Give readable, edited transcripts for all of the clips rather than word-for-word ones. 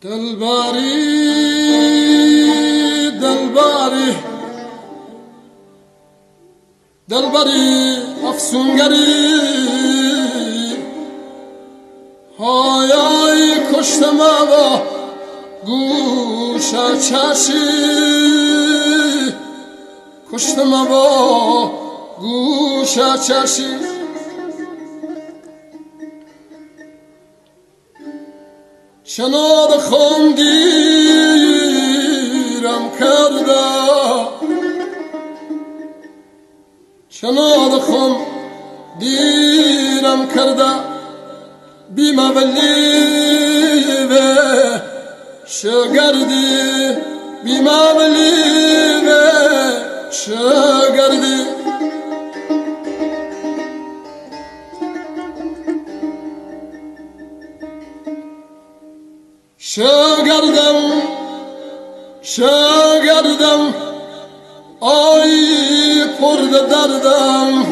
دلبری دلبری دلبری افسونگری های های کشتم با گوش چشی کشتم با گوش چشی شناد خون گیرم کرده شناد خون گیرم کرده بیمه ولی و شگردی بیمه ولی و شگردی شگردم آی پرده دردم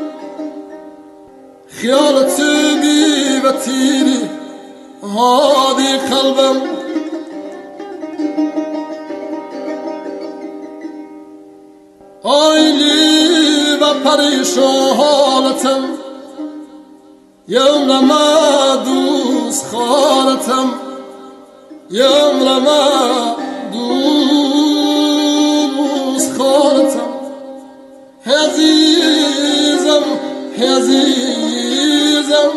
خیالت بی و تیری هادی قلبم آیلی و پریشان حالتم یمرما دوست خالتم یمرما دوست خالتم عزیزم عزیزم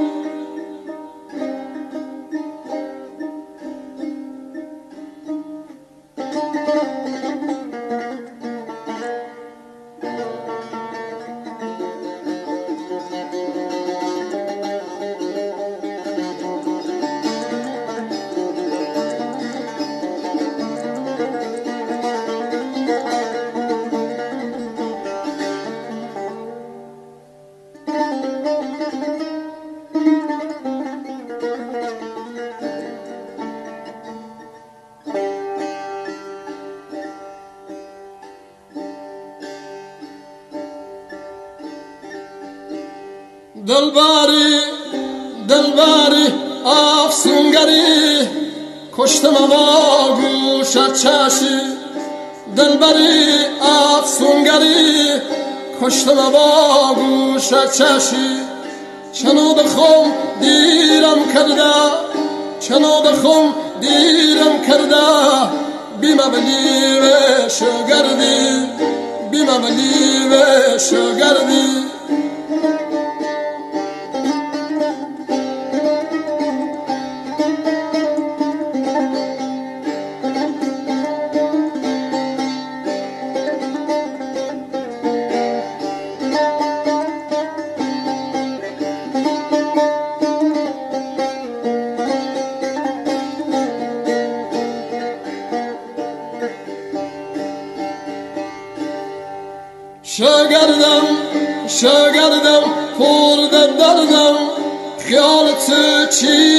دلبری دلبری افسونگری کشتم با گوش چشی دلبری افسونگری کشتم با گوش چشی چنود خم دیرم کرده چنود خم دیرم کرده بیمه بلی و شگردی بیمه بلی و شگردی شگردم پرده دردم خیالت چی